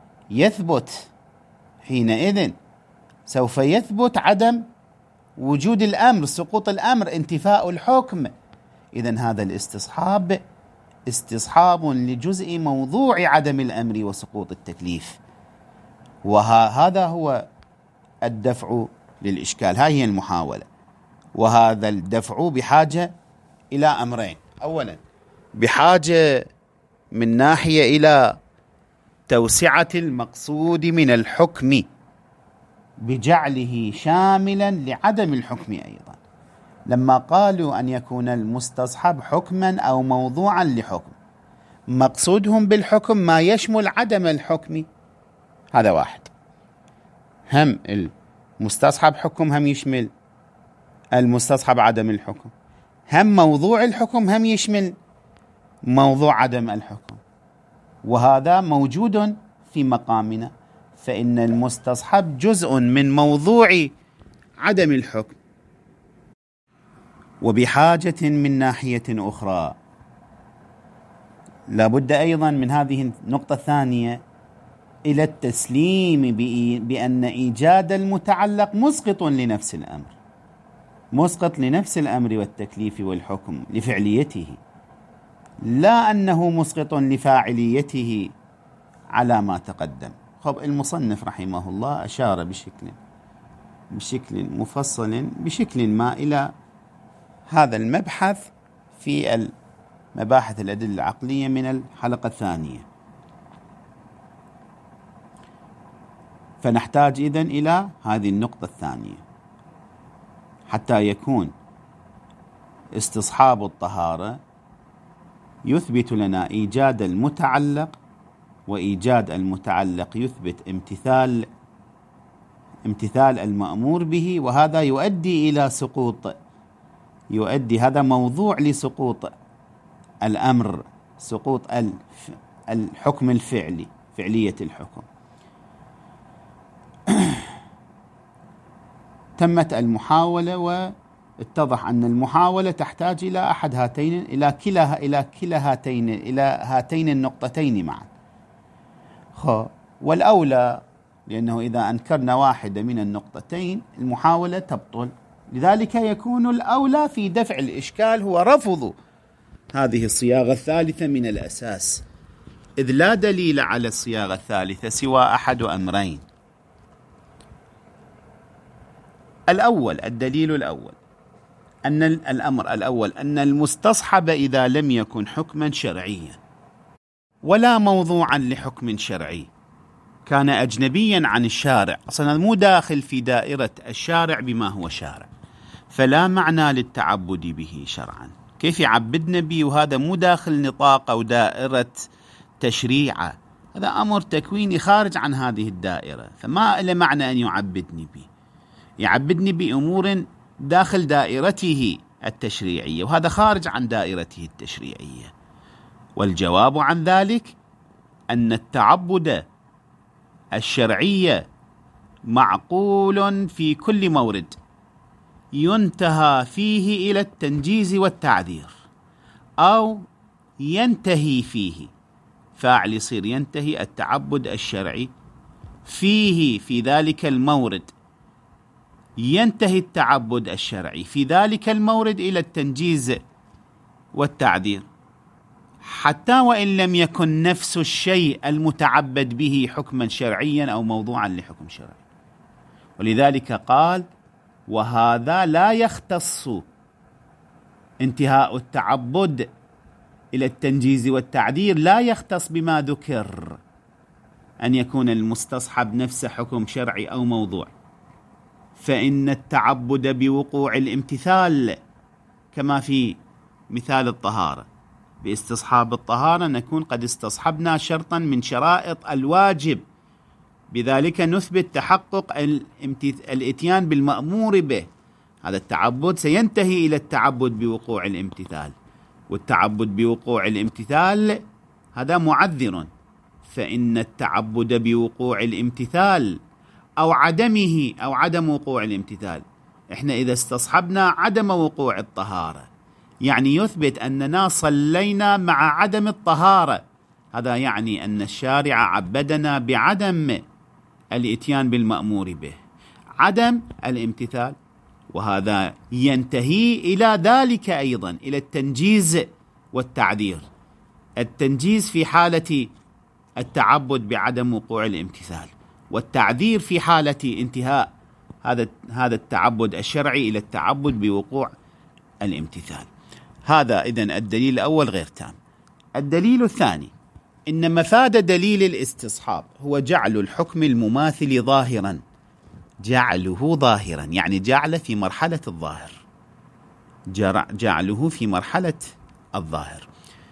سوف يثبت عدم وجود الأمر، سقوط الأمر، انتفاء الحكم. إذن هذا الاستصحاب استصحاب لجزء موضوع عدم الأمر وسقوط التكليف، وهذا هو الدفع للإشكال. هاي هي المحاولة، وهذا الدفع بحاجة إلى أمرين. أولا بحاجة من ناحية إلى توسعة المقصود من الحكم بجعله شاملا لعدم الحكم أيضا. لما قالوا أن يكون المستصحب حكما أو موضوعا لحكم، مقصودهم بالحكم ما يشمل عدم الحكم، هذا واحد. هم المستصحب حكم هم يشمل المستصحب عدم الحكم، هم موضوع الحكم هم يشمل موضوع عدم الحكم، وهذا موجود في مقامنا، فإن المستصحب جزء من موضوع عدم الحكم. وبحاجة من ناحية أخرى لابد أيضا من هذه النقطة الثانية إلى التسليم بأن إيجاد المتعلق مسقط لنفس الأمر، مسقط لنفس الأمر والتكليف والحكم لفعليته، لا أنه مسقط لفاعليته على ما تقدم. خب المصنف رحمه الله أشار بشكل مفصل بشكل ما إلى هذا المبحث في مباحث الأدلة العقلية من الحلقة الثانية، فنحتاج إذن إلى هذه النقطة الثانية حتى يكون استصحاب الطهارة يثبت لنا إيجاد المتعلق، وإيجاد المتعلق يثبت امتثال المأمور به، وهذا يؤدي إلى هذا موضوع لسقوط الأمر، سقوط الحكم الفعلي، فعلية الحكم. تمت المحاولة واتضح أن المحاولة تحتاج إلى أحد هاتين، إلى هاتين النقطتين معا. والأولى، لأنه إذا أنكرنا واحدة من النقطتين المحاولة تبطل، لذلك يكون الأولى في دفع الإشكال هو رفض هذه الصياغة الثالثة من الأساس، إذ لا دليل على الصياغة الثالثة سوى أحد أمرين. الدليل الأول أن الأمر الأول أن المستصحب إذا لم يكن حكما شرعيا ولا موضوعا لحكم شرعي كان أجنبيا عن الشارع، أصلا مو داخل في دائرة الشارع بما هو شارع، فلا معنى للتعبد به شرعا. كيف يعبدنا به وهذا مو داخل نطاق أو دائرة تشريعه؟ هذا أمر تكويني خارج عن هذه الدائرة، فما له معنى أن يعبدني به. يعبدني بأمور داخل دائرته التشريعية، وهذا خارج عن دائرته التشريعية. والجواب عن ذلك أن التعبد الشرعي معقول في كل مورد ينتهى فيه إلى التنجيز والتعذير، أو ينتهي فيه، فاعل يصير ينتهي التعبد الشرعي فيه، في ذلك المورد ينتهي التعبد الشرعي في ذلك المورد إلى التنجيز والتعذير، حتى وإن لم يكن نفس الشيء المتعبد به حكما شرعيا أو موضوعا لحكم شرعي. ولذلك قال: وهذا لا يختص انتهاء التعبد إلى التنجيز والتعذير، لا يختص بما ذكر أن يكون المستصحب نفس حكم شرعي أو موضوع، فإن التعبد بوقوع الامتثال كما في مثال الطهارة، باستصحاب الطهارة نكون قد استصحبنا شرطا من شرائط الواجب، بذلك نثبت تحقق الاتيان بالمأمور به. هذا التعبد سينتهي إلى التعبد بوقوع الامتثال، والتعبد بوقوع الامتثال هذا معذر، فإن التعبد بوقوع الامتثال أو عدمه أو عدم وقوع الامتثال، إحنا إذا استصحبنا عدم وقوع الطهارة يعني يثبت أننا صلينا مع عدم الطهارة، هذا يعني أن الشارع عبدنا بعدم الاتيان بالمأمور به، عدم الامتثال، وهذا ينتهي إلى ذلك أيضا، إلى التنجيز والتعذير. التنجيز في حالة التعبد بعدم وقوع الامتثال، والتعذير في حالة انتهاء هذا التعبد الشرعي إلى التعبد بوقوع الامتثال. هذا إذن الدليل الأول غير تام. الدليل الثاني إن مفاد دليل الاستصحاب هو جعل الحكم المماثل ظاهرا، جعله ظاهرا يعني جعله في مرحلة الظاهر، جعله في مرحلة الظاهر،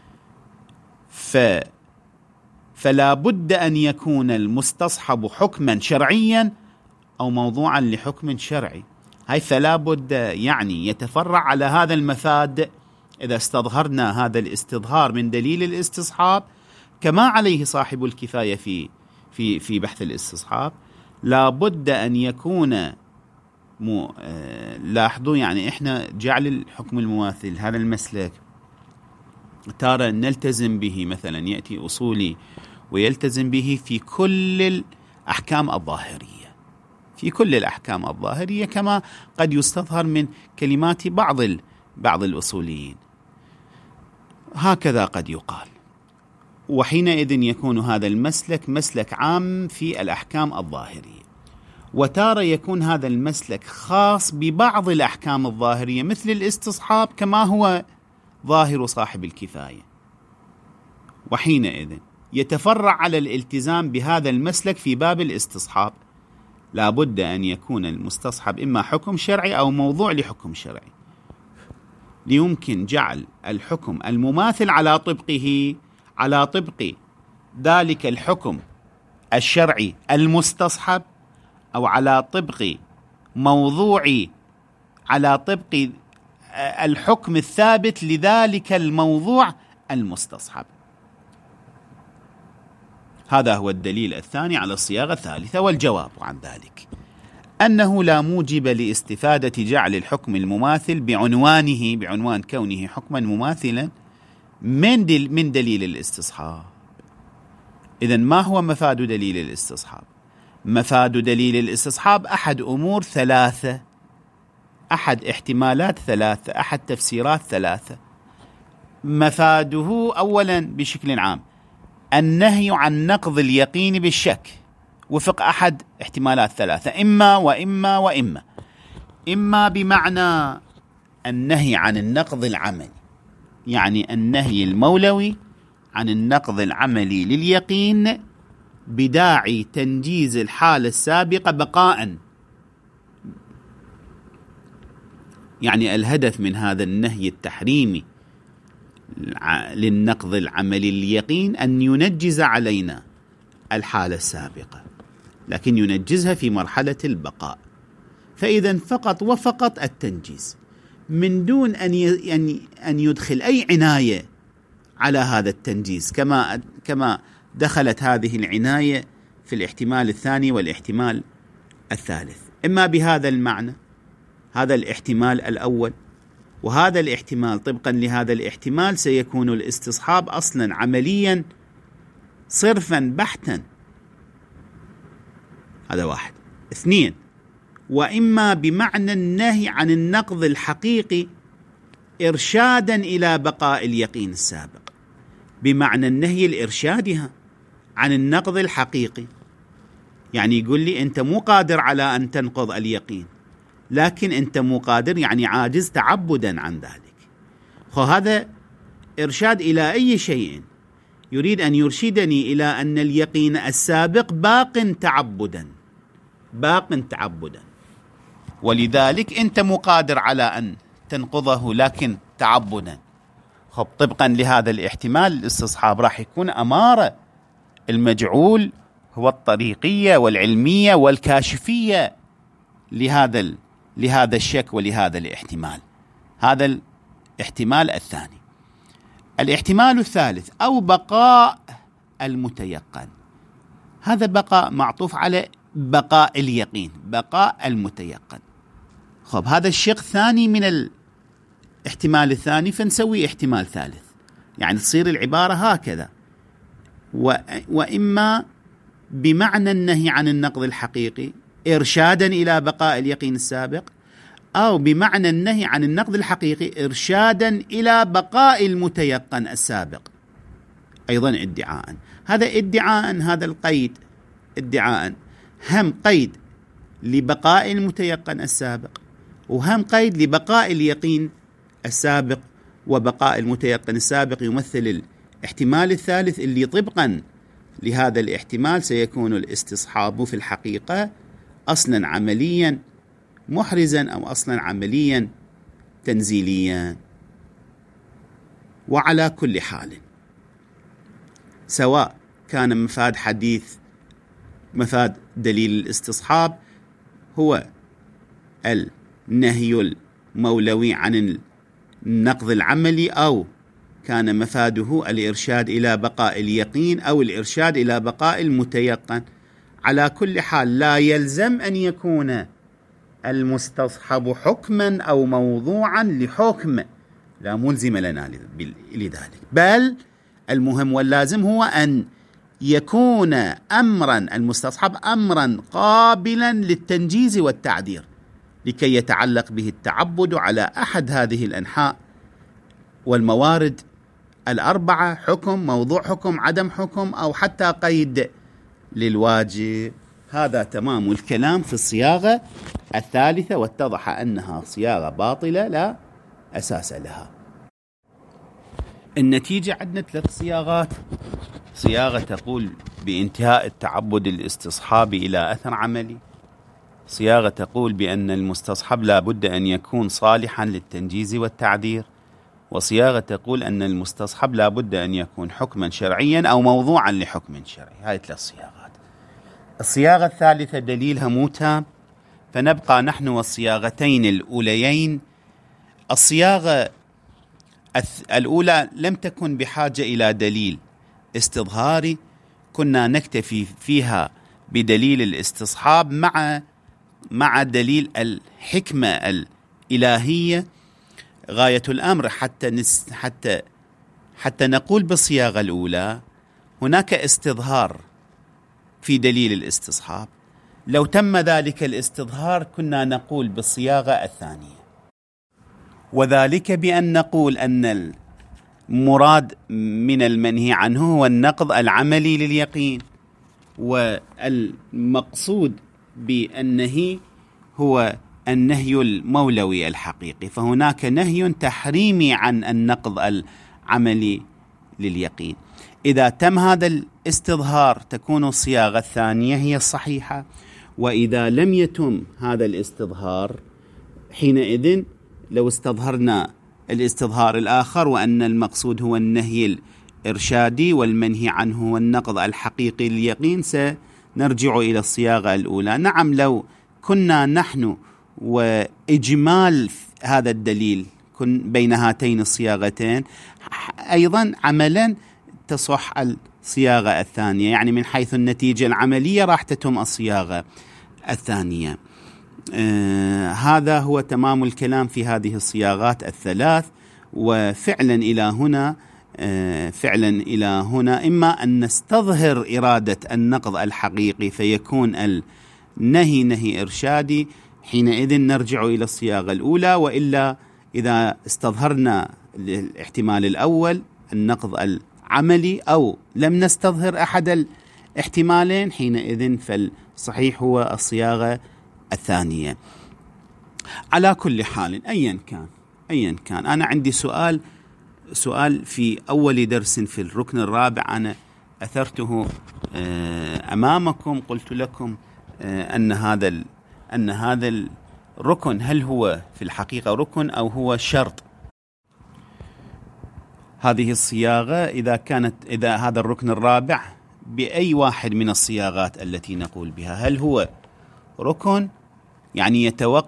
فلا بد أن يكون المستصحب حكما شرعيا أو موضوعا لحكم شرعي. هاي فلا بد يعني يتفرع على هذا المفاد. إذا استظهرنا هذا الاستظهار من دليل الاستصحاب كما عليه صاحب الكفاية في بحث الاستصحاب، لا بد أن يكون لاحظوا يعني إحنا جعل الحكم المماثل هذا المسلك تارة نلتزم به، مثلا يأتي أصولي ويلتزم به في كل الأحكام الظاهرية، في كل الأحكام الظاهرية، كما قد يستظهر من كلمات بعض الأصوليين، هكذا قد يقال. وحينئذ يكون هذا المسلك مسلك عام في الأحكام الظاهرية، وتارة يكون هذا المسلك خاص ببعض الأحكام الظاهرية مثل الاستصحاب كما هو ظاهر صاحب الكفاية. وحينئذ يتفرع على الالتزام بهذا المسلك في باب الاستصحاب لا بد أن يكون المستصحب إما حكم شرعي أو موضوع لحكم شرعي، ليمكن جعل الحكم المماثل على طبق ذلك الحكم الشرعي المستصحب، أو على طبق الحكم الثابت لذلك الموضوع المستصحب. هذا هو الدليل الثاني على الصياغة الثالثة. والجواب عن ذلك أنه لا موجب لاستفادة جعل الحكم المماثل بعنوان كونه حكما مماثلا من دليل الاستصحاب. إذن ما هو مفاد دليل الاستصحاب؟ مفاد دليل الاستصحاب أحد أمور ثلاثة، أحد احتمالات ثلاثة، أحد تفسيرات ثلاثة. مفاده أولا بشكل عام النهي عن نقض اليقين بالشك وفق أحد احتمالات ثلاثة، إما وإما وإما. إما بمعنى النهي عن النقض العملي، يعني النهي المولوي عن النقض العملي لليقين بداعي تنجيز الحالة السابقة بقاء، يعني الهدف من هذا النهي التحريمي للنقض العملي لليقين أن ينجز علينا الحالة السابقة، لكن ينجزها في مرحلة البقاء. فإذا فقط وفقط التنجيز من دون أن يدخل أي عناية على هذا التنجيز، كما دخلت هذه العناية في الاحتمال الثاني والاحتمال الثالث. إما بهذا المعنى، هذا الاحتمال الأول، وهذا الاحتمال طبقا لهذا الاحتمال سيكون الاستصحاب أصلا عمليا صرفا بحتا. هذا واحد. اثنين، وإما بمعنى النهي عن النقض الحقيقي إرشادا إلى بقاء اليقين السابق، بمعنى النهي الإرشادي عن النقض الحقيقي، يعني يقول لي أنت مو قادر على أن تنقض اليقين، لكن أنت مو قادر يعني عاجز تعبدا عن ذلك. وهذا إرشاد إلى أي شيء؟ يريد أن يرشدني إلى أن اليقين السابق باق تعبدا، ولذلك أنت مو قادر على أن تنقضه لكن تعبدا. طبقا لهذا الاحتمال الاستصحاب راح يكون أمارة المجعول هو الطريقية والعلمية والكاشفية لهذا الشك ولهذا الاحتمال. هذا الاحتمال الثاني. الاحتمال الثالث أو بقاء المتيقن، هذا بقاء معطوف على بقاء اليقين، بقاء المتيقن. هذا الشق ثاني من الاحتمال الثاني، فنسوي احتمال ثالث، يعني تصير العبارة هكذا: وإما بمعنى النهي عن النقض الحقيقي إرشادا إلى بقاء اليقين السابق، أو بمعنى النهي عن النقض الحقيقي إرشادا إلى بقاء المتيقن السابق. أيضا ادعاء، هذا ادعاء، هذا القيد ادعاء، هم قيد لبقاء المتيقن السابق، وهم قيد لبقاء اليقين السابق. وبقاء المتيقن السابق يمثل الاحتمال الثالث اللي طبقا لهذا الاحتمال سيكون الاستصحاب في الحقيقة أصلا عمليا محرزا أو أصلا عمليا تنزيليا. وعلى كل حال، سواء كان مفاد دليل الاستصحاب هو النهي المولوي عن النقض العملي، أو كان مفاده الإرشاد إلى بقاء اليقين أو الإرشاد إلى بقاء المتيقن، على كل حال لا يلزم أن يكون المستصحب حكما أو موضوعا لحكم، لا ملزم لنا لذلك، بل المهم واللازم هو أن يكون أمرا المستصحب أمرا قابلا للتنجيز والتعدير، لكي يتعلق به التعبد على أحد هذه الأنحاء والموارد الأربعة: حكم، موضوع حكم، عدم حكم، أو حتى قيد للواجب. هذا تمام الكلام في الصياغة الثالثة، واتضح أنها صياغة باطلة لا أساس لها. النتيجة عندنا 3 صياغات: صياغة تقول بانتهاء التعبد الاستصحابي إلى أثر عملي، صياغة تقول بأن المستصحب لا بد أن يكون صالحا للتنجيز والتعدير، وصياغة تقول أن المستصحب لا بد أن يكون حكما شرعيا أو موضوعا لحكم شرعي. هاي 3 صياغات. الصياغة الثالثة دليلها مو تام، فنبقى نحن والصياغتين الأوليين. الصياغة الأولى لم تكن بحاجة إلى دليل استظهاري، كنا نكتفي فيها بدليل الاستصحاب مع دليل الحكمة الإلهية غاية الأمر حتى نقول بالصياغة الأولى هناك استظهار في دليل الاستصحاب. لو تم ذلك الاستظهار كنا نقول بالصياغة الثانية، وذلك بأن نقول أن المراد من المنهي عنه هو النقض العملي لليقين، والمقصود بالنهي هو النهي المولوي الحقيقي، فهناك نهي تحريمي عن النقض العملي لليقين. إذا تم هذا الاستظهار تكون الصياغة الثانية هي الصحيحة، وإذا لم يتم هذا الاستظهار حينئذ لو استظهرنا الاستظهار الآخر وأن المقصود هو النهي الإرشادي والمنهي عنه هو النقض الحقيقي لليقين سنرجع إلى الصياغة الأولى. نعم، لو كنا نحن وإجمال هذا الدليل بين هاتين الصياغتين أيضا عملا تصح الصياغة الثانية، يعني من حيث النتيجة العملية راح تتم الصياغة الثانية. هذا هو تمام الكلام في هذه الصياغات الثلاث. وفعلا إلى هنا إما أن نستظهر إرادة النقض الحقيقي فيكون النهي نهي إرشادي، حينئذ نرجع إلى الصياغة الأولى، وإلا إذا استظهرنا الاحتمال الأول النقض العملي أو لم نستظهر أحد الاحتمالين حينئذ فالصحيح هو الصياغة الثانية. على كل حال أيا كان أنا عندي سؤال في أول درس في الركن الرابع أنا أثرته أمامكم، قلت لكم أن هذا الركن هل هو في الحقيقة ركن أو هو شرط؟ هذه الصياغة إذا هذا الركن الرابع بأي واحد من الصياغات التي نقول بها هل هو ركن، يعني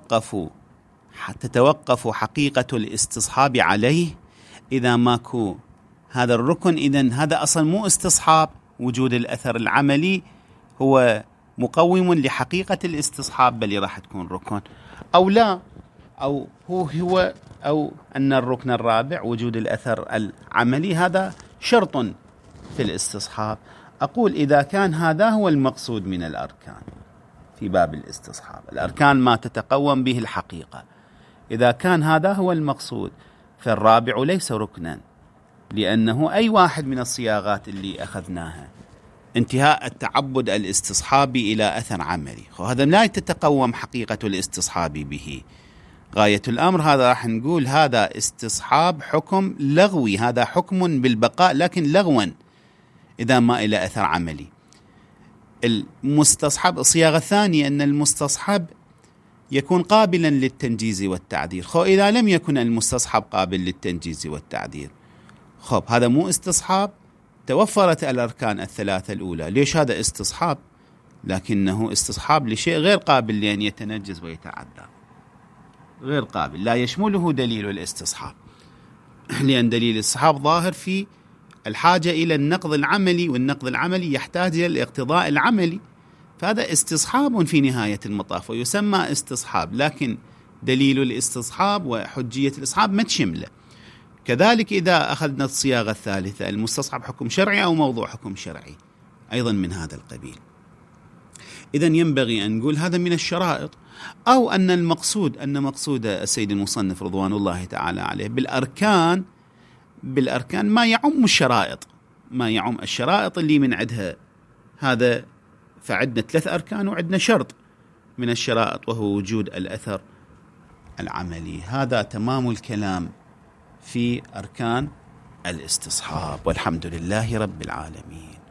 تتوقف حقيقة الاستصحاب عليه. إذا ماكو هذا الركن إذن هذا أصلا مو استصحاب، وجود الأثر العملي هو مقوم لحقيقة الاستصحاب، بل راح تكون ركن أو لا، أو أو أن الركن الرابع وجود الأثر العملي هذا شرط في الاستصحاب. أقول إذا كان هذا هو المقصود من الأركان في باب الاستصحاب، الأركان ما تتقوم به الحقيقة، إذا كان هذا هو المقصود فالرابع ليس ركنا، لأنه أي واحد من الصياغات اللي أخذناها انتهاء التعبد الاستصحابي إلى أثر عملي، وهذا لا تتقوم حقيقة الاستصحاب به. غاية الأمر هذا راح نقول هذا استصحاب حكم لغوي، هذا حكم بالبقاء لكن لغوا إذا ما إلى أثر عملي. المستصحب الصياغة الثانية أن المستصحب يكون قابلا للتنجيز والتعديل. إذا لم يكن المستصحب قابل للتنجيز والتعديل هذا مو استصحاب، توفرت الأركان الثلاثة الأولى. ليش هذا استصحاب؟ لكنه استصحاب لشيء غير قابل لأن يتنجز ويتعدى، غير قابل، لا يشمله دليل الاستصحاب، لأن دليل الاستصحاب ظاهر في الحاجة إلى النقض العملي، والنقض العملي يحتاج إلى الاقتضاء العملي، فهذا استصحاب في نهاية المطاف ويسمى استصحاب، لكن دليل الاستصحاب وحجية الاستصحاب ما تشمله. كذلك إذا أخذنا الصياغة الثالثة المستصحب حكم شرعي أو موضوع حكم شرعي أيضا من هذا القبيل. إذن ينبغي أن نقول هذا من الشرائط، أو أن مقصود السيد المصنف رضوان الله تعالى عليه بالأركان ما يعم الشرائط، الشرائط اللي من عندها هذا، فعندنا 3 أركان وعندنا شرط من الشرائط وهو وجود الأثر العملي. هذا تمام الكلام في أركان الاستصحاب، والحمد لله رب العالمين.